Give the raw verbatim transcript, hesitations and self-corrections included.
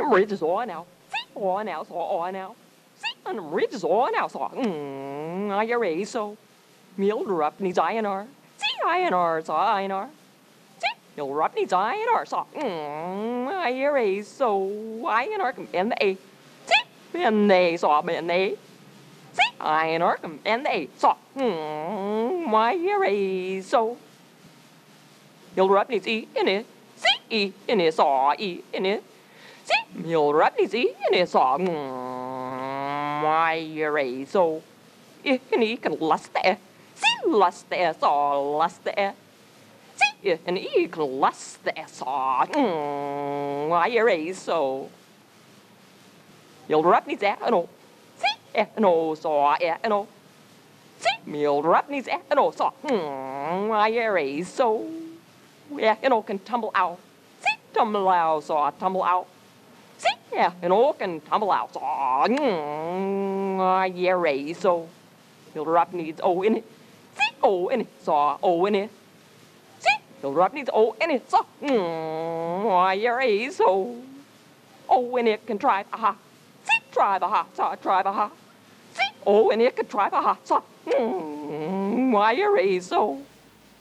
I'm ready to saw now. See, oh now, saw oh now. See, I'm ready to saw now, saw. Hmm, I ready so. Meal rub needs I N R. See, I N R, saw I N R. See, meal rub needs I N R, saw. Hmm, I ready so. I N R come in the A. See, in the saw, in the See, I N R come in the saw. Hmm, I ready so. Meal rub needs E in it. See, E in it, saw E in it. See, meal rub needs E in it, saw. Hmm, I ready so. E in E can lust there. See, lust there, saw lust there. See, E in E can lust there, saw. Hmm, I ready so. Meal rub needs that, no. See, no, saw, no. See, meal rub needs that, no, saw. Hmm, I ready so. Yeah, you know, can tumble out. See, tumble out, saw, tumble out. See, yeah, you know, can tumble out, saw. Mm, uh, yeah, right, so. Your rap needs O in it. See, O in it, saw, O in it. See, your rap needs O in it, saw. Mm, uh, yeah, right, so. O in it can drive, aha. See, drive, aha, saw, drive, aha. See, O in it can drive, aha, saw. Mm, uh, yeah, right, so.